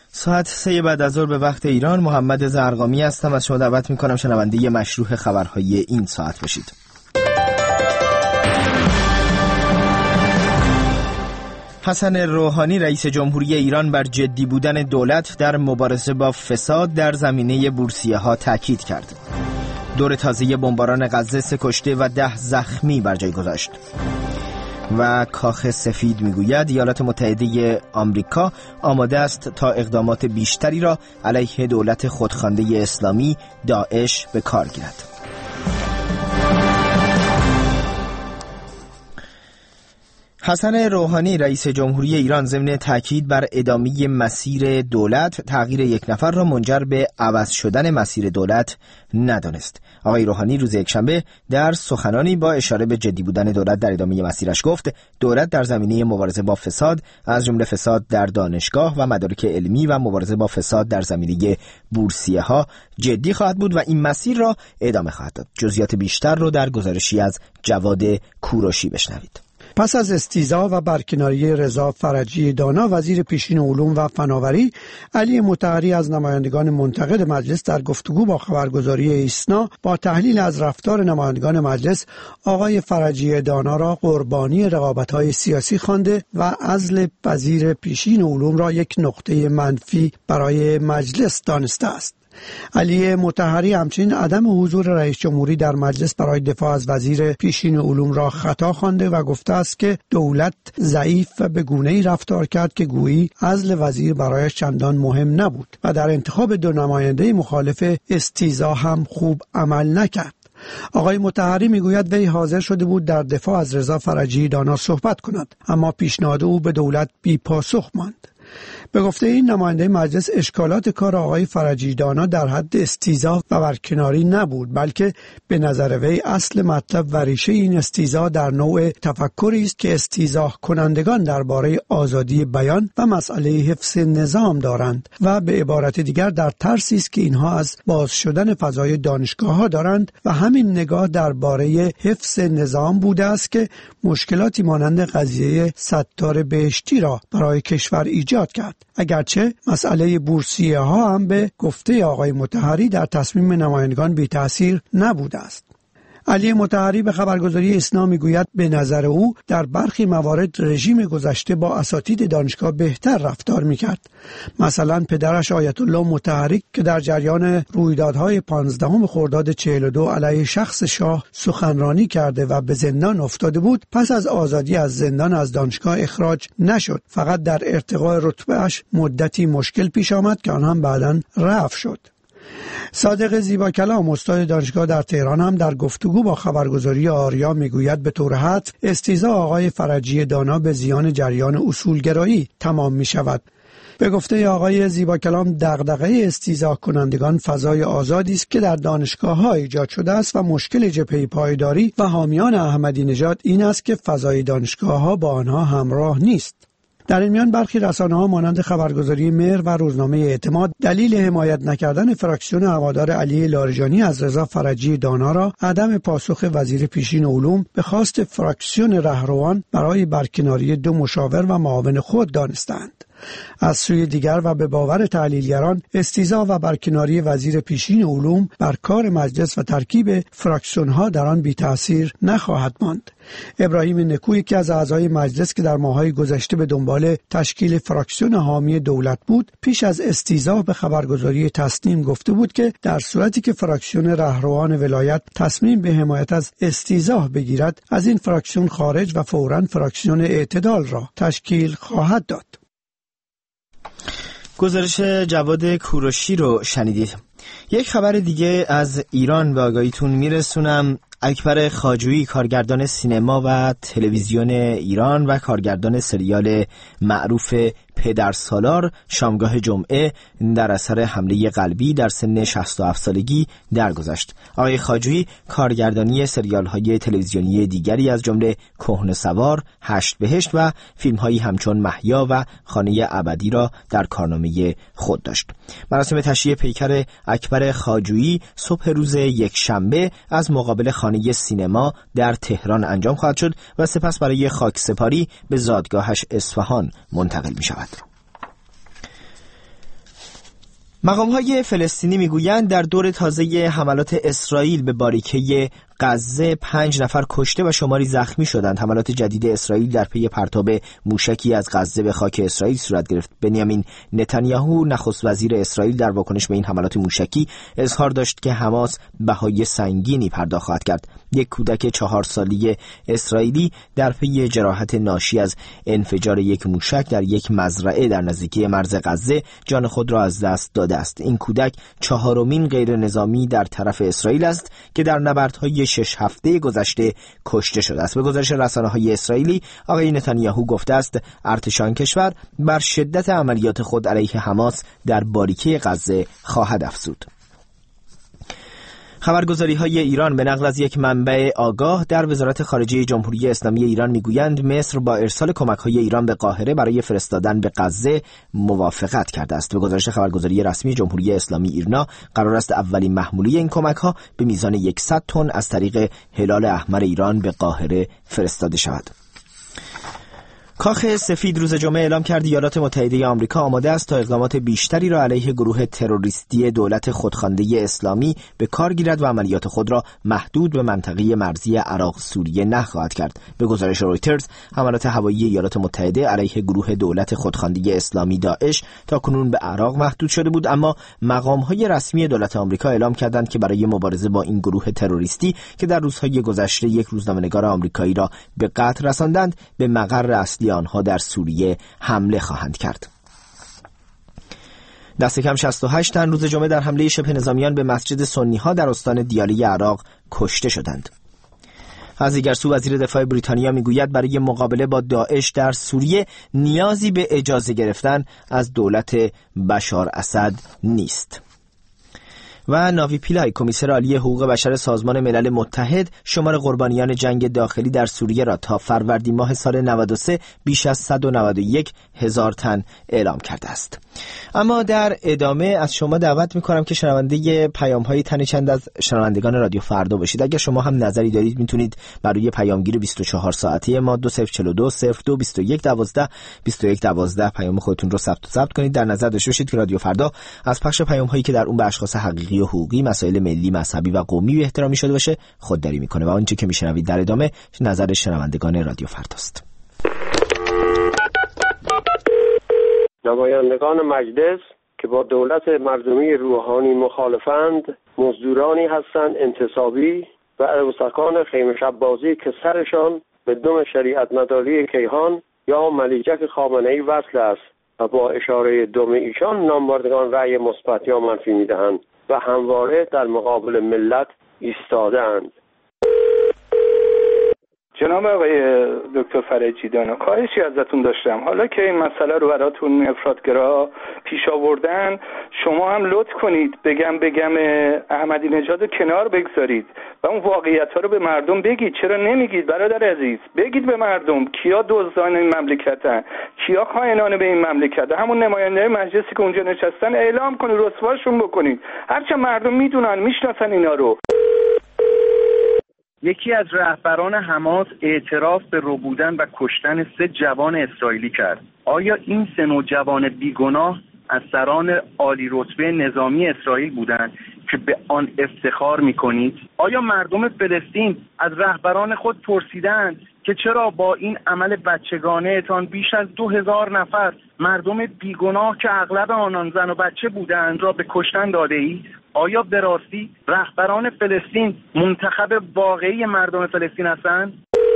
ساعت 3 بعد از ظهر به وقت ایران. محمد زرقامی هستم. از شما دعوت میکنم شنونده مشروح خبرهای این ساعت باشید. حسن روحانی رئیس جمهوری ایران بر جدی بودن دولت در مبارزه با فساد در زمینه بورسیه‌ها تاکید کرد. دور تازه بمباران غزه 3 کشته و 10 زخمی بر جای گذاشت. و کاخ سفید میگوید ایالات متحده آمریکا آماده است تا اقدامات بیشتری را علیه دولت خودخوانده اسلامی داعش به کار گیرد. حسن روحانی رئیس جمهوری ایران ضمن تاکید بر ادامه مسیر دولت تغییر یک نفر را منجر به عوض شدن مسیر دولت ندانست. آقای روحانی روز یکشنبه در سخنانی با اشاره به جدی بودن دولت در ادامه مسیرش گفت دولت در زمینه مبارزه با فساد از جمله فساد در دانشگاه و مدارک علمی و مبارزه با فساد در زمینه بورسیه‌ها جدی خواهد بود و این مسیر را ادامه خواهد داد. جزئیات بیشتر رو در گزارشی از جواد کوروشی بشنوید. پس از استیضاح و برکناری رضا فرجی دانا وزیر پیشین علوم و فناوری، علی مطهری از نمایندگان منتقد مجلس در گفتگو با خبرگزاری ایسنا با تحلیل از رفتار نمایندگان مجلس آقای فرجی دانا را قربانی رقابت‌های سیاسی خوانده و عزل وزیر پیشین علوم را یک نقطه منفی برای مجلس دانسته است. علی مطهری همچنین عدم حضور رئیس جمهوری در مجلس برای دفاع از وزیر پیشین علوم را خطا خوانده و گفته است که دولت ضعیف و به گونه‌ای رفتار کرد که گویی عزل وزیر برایش چندان مهم نبود و در انتخاب 2 نماینده مخالف استیضاح هم خوب عمل نکرد. آقای مطهری میگوید وی حاضر شده بود در دفاع از رضا فرجی دانا صحبت کند، اما پیشنهاد او به دولت بی پاسخ ماند. به گفته این نماینده مجلس اشکالات کار آقای فرجی دانا در حد استیضاح و برکناری نبود، بلکه به نظر وی اصل مطلب و ریشه این استیضاح در نوع تفکری است که استیضاح کنندگان درباره آزادی بیان و مسئله حفظ نظام دارند و به عبارت دیگر در ترسی است که اینها از باز شدن فضای دانشگاه‌ها دارند و همین نگاه درباره حفظ نظام بوده است که مشکلاتی مانند قضیه ستار بهشتی را برای کشور ایجاد کرد. اگرچه مسئله بورسیه‌ها هم به گفته آقای مطهری در تصمیم نمایندگان بی تأثیر نبوده است. علی مطهری به خبرگزاری ایسنا میگوید به نظر او در برخی موارد رژیم گذشته با اساتید دانشگاه بهتر رفتار میکرد. مثلا پدرش آیت الله مطهری که در جریان رویدادهای 15 خرداد 42 علیه شخص شاه سخنرانی کرده و به زندان افتاده بود، پس از آزادی از زندان از دانشگاه اخراج نشد، فقط در ارتقاء رتبه‌اش مدتی مشکل پیش آمد که آن هم بعداً رفع شد. صادق زیباکلام استاد دانشگاه در تهران هم در گفتگو با خبرگزاری آریا میگوید به طور حتم استیضاح آقای فرجی دانا به زیان جریان اصولگرایی تمام می شود. به گفته آقای زیباکلام دغدغه استیضاح کنندگان فضای آزادی است که در دانشگاه‌ها ایجاد شده است و مشکل جبهه پایداری و حامیان احمدی نژاد این است که فضای دانشگاه‌ها با آنها همراه نیست. در این میان برخی رسانه‌ها مانند خبرگزاری مهر و روزنامه اعتماد دلیل حمایت نکردن فراکسیون هوادار علی لاریجانی از رضا فرجی دانا را عدم پاسخ وزیر پیشین علوم به خواست فراکسیون رهروان برای برکناری 2 مشاور و معاون خود دانستند. از سوی دیگر و به باور تحلیلگران استیضاح و برکناری وزیر پیشین علوم بر کار مجلس و ترکیب فراکسیون‌ها در آن بی تأثیر نخواهد ماند. ابراهیم نکویی که از اعضای مجلس که در ماه‌های گذشته به دنبال تشکیل فراکسیون حامی دولت بود، پیش از استیضاح به خبرگزاری تسنیم گفته بود که در صورتی که فراکسیون رهروان ولایت تصمیم به حمایت از استیضاح بگیرد، از این فراکسیون خارج و فوراً فراکسیون اعتدال را تشکیل خواهد داد. گزارش جواد کوروشی رو شنیدید. یک خبر دیگه از ایران به آگاهیتون میرسونم. اکبر خواجویی کارگردان سینما و تلویزیون ایران و کارگردان سریال معروف پدرسالار شامگاه جمعه در اثر حمله قلبی در سن 67 سالگی درگذشت. آقای خواجویی کارگردانی سریال‌های تلویزیونی دیگری از جمله کهنه‌سوار، 8 بهشت و فیلم‌هایی همچون محیا و خانه ابدی را در کارنامه خود داشت. مراسم تشییع پیکر اکبر خواجویی صبح روز یکشنبه از مقابل خانه سینما در تهران انجام خواهد شد و سپس برای خاکسپاری به زادگاهش اصفهان منتقل می شود. مقام‌های فلسطینی میگویند در دور تازه حملات اسرائیل به باریکه غزه 5 نفر کشته و شماری زخمی شدند. حملات جدید اسرائیل در پی پرتاب موشکی از غزه به خاک اسرائیل صورت گرفت. بنیامین نتانیاهو نخست وزیر اسرائیل در واکنش به این حملات موشکی اظهار داشت که حماس بهای سنگینی پرداخت خواهد کرد. یک کودک 4 ساله اسرائیلی در پی جراحت ناشی از انفجار یک موشک در یک مزرعه در نزدیکی مرز غزه جان خود را از دست داده است. این کودک 4مین غیر نظامی در طرف اسرائیل است که در نبردهای 6 هفته گذشته کشته شده است. به گزارش رسانه‌های اسرائیلی، آقای نتانیاهو گفته است ارتش آن کشور بر شدت عملیات خود علیه حماس در باریکه غزه خواهد افزود. خبرگزاری‌های ایران به نقل از یک منبع آگاه در وزارت خارجه جمهوری اسلامی ایران میگویند مصر با ارسال کمک‌های ایران به قاهره برای فرستادن به غزه موافقت کرده است. به گزارش خبرگزاری رسمی جمهوری اسلامی ایرنا، قرار است اولین محموله این کمک‌ها به میزان 100 تن از طریق هلال احمر ایران به قاهره فرستاده شود. کاخ سفید روز جمعه اعلام کرد ایالات متحده آمریکا آماده است تا اقدامات بیشتری را علیه گروه تروریستی دولت خودخوانده اسلامی به کار گیرد و عملیات خود را محدود به منطقه مرزی عراق سوریه نخواهد کرد. به گزارش رویترز، حملات هوایی ایالات متحده علیه گروه دولت خودخوانده اسلامی داعش تاکنون به عراق محدود شده بود، اما مقام‌های رسمی دولت آمریکا اعلام کردند که برای مبارزه با این گروه تروریستی که در روزهای گذشته یک روزنامه‌نگار آمریکایی را به قتل رساندند، به مقر اصلی آنها در سوریه حمله خواهند کرد. دست کم 68 تن روز جمعه در حمله شبه نظامیان به مسجد سنی‌ها در استان دیالی عراق کشته شدند. از دیگر سو وزیر دفاع بریتانیا میگوید برای مقابله با داعش در سوریه نیازی به اجازه گرفتن از دولت بشار اسد نیست. و ناوی پیلای، کمیسر عالی حقوق بشر سازمان ملل متحد، شمار قربانیان جنگ داخلی در سوریه را تا فروردین ماه سال 93 بیش از 191,000 تن اعلام کرده است. اما در ادامه از شما دعوت می‌کنم که شنونده پیام‌های تن چند از شنوندگان رادیو فردا باشید. اگر شما هم نظری دارید میتونید بر روی پیامگیر 24 ساعته ما 2042 02 21 12 21 12 پیام خودتون رو ثبت کنید. در نظر داشته باشید که رادیو فردا از پخش پیام‌هایی که در اون به اشخاص حقیقی و حقوقی، مسائل ملی، مذهبی و قومی و احترامی شده باشه خودداری میکنه و آنچه که میشنوید در ادامه نظر شنوندگان رادیو فرداست. نمایندگان مجلس که با دولت مردمی روحانی مخالفند مزدورانی هستند انتصابی و عروسکان خیمه شب بازی که سرشان به دم شریعت مداری کیهان یا ملیکک خامنه‌ای وصل است و با اشاره دم ایشان نامبردگان رأی مثبت یا منفی میدهند و همواره در مقابل ملت ایستاده‌اند. جناب آقای دکتر فرجی دانا، خواهشی ازتون داشتم. حالا که این مسئله رو براتون افراطگرا پیش آوردن، شما هم لطف کنید بگم احمدی نژاد رو کنار بگذارید و اون واقعیت‌ها رو به مردم بگید. چرا نمیگید برادر عزیز؟ بگید به مردم کیا دزدان این مملکتن، کیا خائنان به این مملکت. همون نماینده مجلسی که اونجا نشستن اعلام کنید، رسواشون بکنید. هرچند مردم میدونن، میشناسن اینا رو. یکی از رهبران حماس اعتراف به ربودن و کشتن 3 جوان اسرائیلی کرد. آیا این 3 نوجوان بیگناه از سران عالی رتبه نظامی اسرائیل بودند که به آن افتخار می‌کنید؟ آیا مردم فلسطین از رهبران خود پرسیدند که چرا با این عمل بچگانه تان بیش از 2000 نفر مردم بیگناه که اغلب آنان زن و بچه بودند را به کشتن داده اید؟ آیا به راستی رهبران فلسطین منتخب واقعی مردم فلسطین هستند؟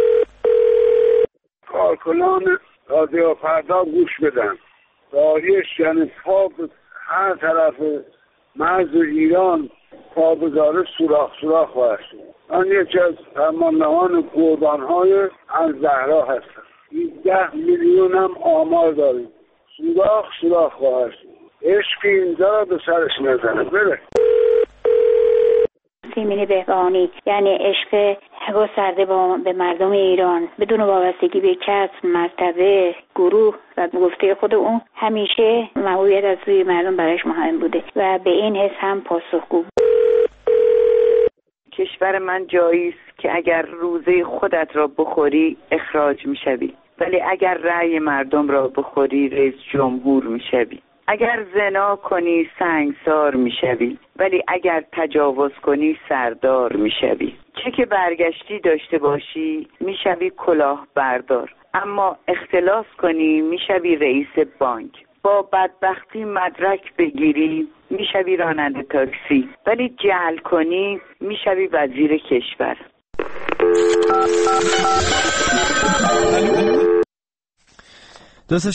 کارکنان رادیو فردا گوش بدن. داریش یعنی پا هر طرف مرز ایران پا بذاره سوراخ خواهد شد. من یکی از فرماندهان قربانهای الزهرا هستم. 10 میلیون هم آمار داریم. سوراخ خواهد شد. عشق اینجا به سرش نزنه. بره. سیمین بهبانی، یعنی عشق گسترده به مردم ایران بدون وابستگی به کسب، مرتبه، گروه و گفته خود اون همیشه محبوبیت از سوی مردم برایش مهم بوده و به این حس هم پاسخگو. کشور من جایی است که اگر روزه خودت را بخوری اخراج میشوی، ولی اگر رأی مردم را بخوری رئیس جمهور میشوی. اگر زنا کنی سنگسار میشوی، ولی اگر تجاوز کنی سردار میشوی. چه که برگشتی داشته باشی میشوی کلاهبردار، اما اختلاس کنی میشوی رئیس بانک. با بدبختی مدرک بگیری میشوی راننده تاکسی، ولی جهل کنی میشوی وزیر کشور. دو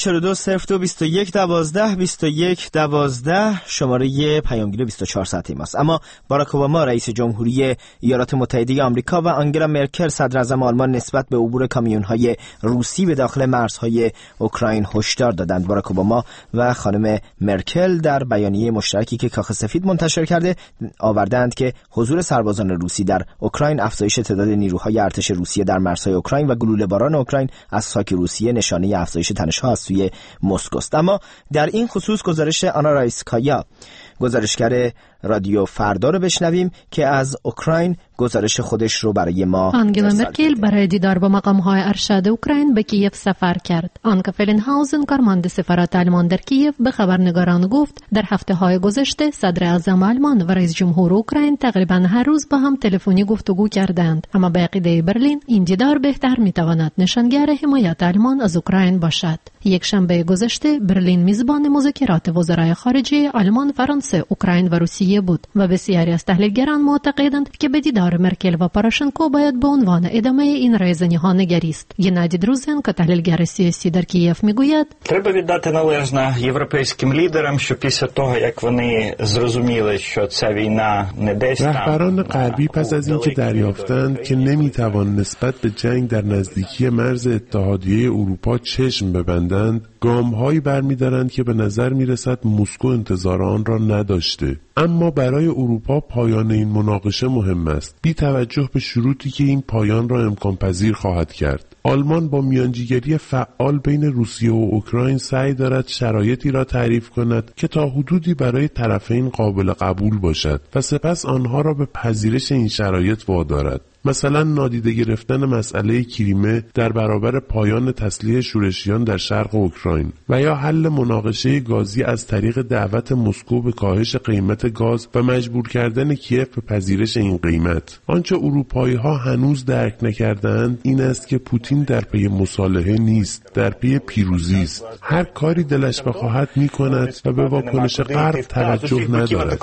21 شماره پیامگیر 24 ساعته ماست. اما باراک اوباما رئیس جمهوری ایالات متحده آمریکا و آنگلا مرکل صدر اعظم آلمان نسبت به عبور کامیون‌های روسی به داخل مرزهای اوکراین هشدار دادند. باراک اوباما و خانم مرکل در بیانیه مشترکی که کاخ سفید منتشر کرده آوردند که حضور سربازان روسی در اوکراین، افزایش تعداد نیروهای ارتش روسیه در مرزهای اوکراین و گلوله‌باران اوکراین از خاک روسیه نشانه افزایش تنش‌ها از سوی مسکو است. اما در این خصوص گزارش آنا رایسکایا، گزارشگر رادیو فردا رو بشنویم که از اوکراین گزارش خودش رو برای ما آنگلا مرکل برای دیدار با مقام‌های ارشد اوکراین به کیف سفر کرد. آنکا فلنهاوزن، کارمند سفارت آلمان در کیف، به خبرنگاران گفت در هفته‌های گذشته صدر اعظم آلمان و رئیس جمهور اوکراین تقریباً هر روز با هم تلفنی گفتگو کردند، اما به عقیده برلین این دیدار بهتر می‌تواند نشانگر حمایت آلمان از اوکراین باشد. یک شنبه گذشته برلین میزبان مذاکرات وزرای خارجه آلمان، فرانسه، اوکراین و روسیه بود و بسیاری از تحلیلگران معتقدند که به دیدار مرکل و پاروشنکو باید به عنوان ادامه این رایزنی‌ها نگریست. گنادی دروزенко، تحلیلگر سیاسی در کیف، میگوید: треба віддати належне європейським лідерам, що після того, як вони зрозуміли, що ця війна не десь там. رهبران غربی پس از اینکه دریافتند که نمیتوان نسبت به جنگ در نزدیکی مرز اتحادیه اروپا چشم ببندند، گام‌هایی برمی‌دارند که به نظر می‌رسد مسکو انتظار آن را نداشته. اما برای اروپا پایان این مناقشه مهم است، بی توجه به شروطی که این پایان را امکان پذیر خواهد کرد. آلمان با میانجیگری فعال بین روسیه و اوکراین سعی دارد شرایطی را تعریف کند که تا حدودی برای طرفین قابل قبول باشد و سپس آنها را به پذیرش این شرایط وادارد. مثلا نادیده گرفتن مسئله کریمه در برابر پایان تسلیح شورشیان در شرق اوکراین و یا حل مناقشه گازی از طریق دعوت مسکو به کاهش قیمت گاز و مجبور کردن کیف به پذیرش این قیمت. آنچه اروپایی‌ها هنوز درک نکردند این است که پوتین در پی مصالحه نیست، در پی پیروزی است. هر کاری دلش بخواهد می‌کند و به واکنش غرب توجه ندارد.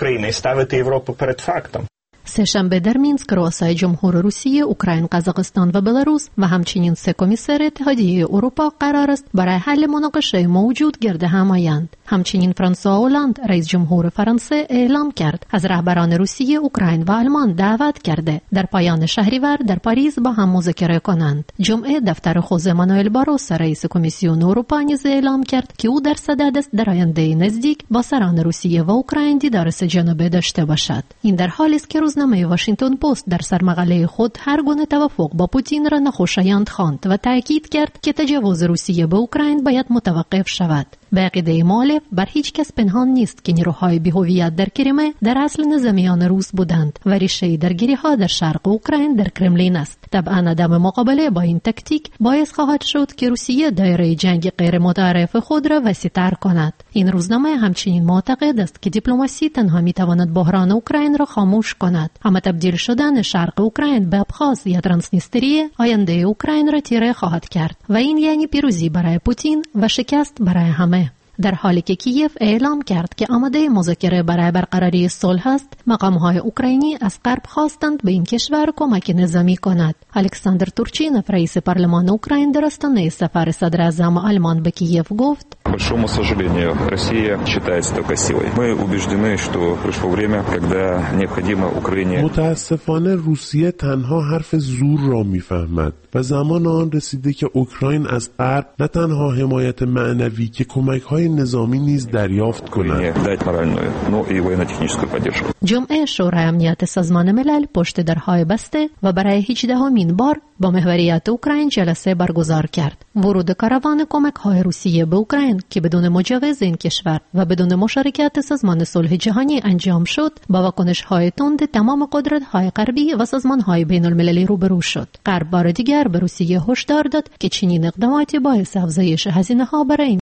سه‌شنبه در مینسک رؤسای جمهور روسیه، اوکراین، قزاقستان و بلاروس و همچنین سه کمیسر اتحادیه اروپا قرار است برای حل مناقشه موجود گرد هم آیند. همچنین فرانسوا هولند، رئیس جمهور فرانسه، اعلام کرد از رهبران روسیه، اوکراین و آلمان دعوت کرده در پایان شهریور در پاریس با هم مذاکره کنند. جمعه دفتر خوزه مانوئل باروسو، رئیس کمیسیون اروپا، نیز اعلام کرد که او در صدد است در آینده نزدیک با سران روسیه و اوکراین دیدار سه جانبه داشته باشد. این در حالی است که روزنامه واشنگتن پست در سرمقاله خود هر گونه توافق با پوتین را ناخوشایند خواند و تاکید کرد که تجاوز روسیه به اوکراین باید متوقف شود. به عقیده مؤلف بر هیچ کس پنهان نیست که نیروهای بی‌هویت در کریمه در اصل نظامیان روس بودند و ریشه درگیری‌ها در شرق اوکراین در کرملین است. طبعا عدم مقابله با این تاکتیک باعث خواهد شد که روسیه دایره جنگ غیر متعارف خود را وسیع‌تر کند. این روزنامه همچنین معتقد است که دیپلماسی تنها می‌تواند بحران اوکراین را خاموش کند، اما تبدیل شدن شرق اوکراین به ابخاز یا ترانسنیستریه آینده اوکراین را تیره خواهد کرد و این یعنی پیروزی برای پوتین و شکست برای همه. در حالی که کیف اعلام کرد که آماده مذاکره برای برقراری صلح است، مقام‌های اوکراینی از غرب خواستند به این کشور کمک نظامی کند. الکساندر تورچینوف، رئیس پارلمان اوکراین، در آستانه سفر صدر اعظم آلمان به کیف گفت: большому сожалению, Россия считается только силой. Мы убеждены, что пришло время, когда необходимо Украине. متاسفانه روسیه تنها حرف زور را میفهمد و زمان آن رسیده که اوکراین از غرب نه تنها حمایت معنوی که کمک‌های نظامی نیز دریافت کند. جمعه شورای امنیت سازمان ملل پشت درهای بسته و برای 18مین بار با محوریت اوکراین جلسه برگزار کرد. ورود کاروان کمک‌های روسیه به اوکراین که بدون مجوز این کشور و بدون مشارکت سازمان صلح جهانی انجام شد، با واکنش‌های تند تمام قدرت‌های غربی و سازمان‌های بین‌المللی روبرو شد. غرب بار دیگر به روسیه هشدار داد که چنین اقداماتی باعث افزایش هزینه‌ها برای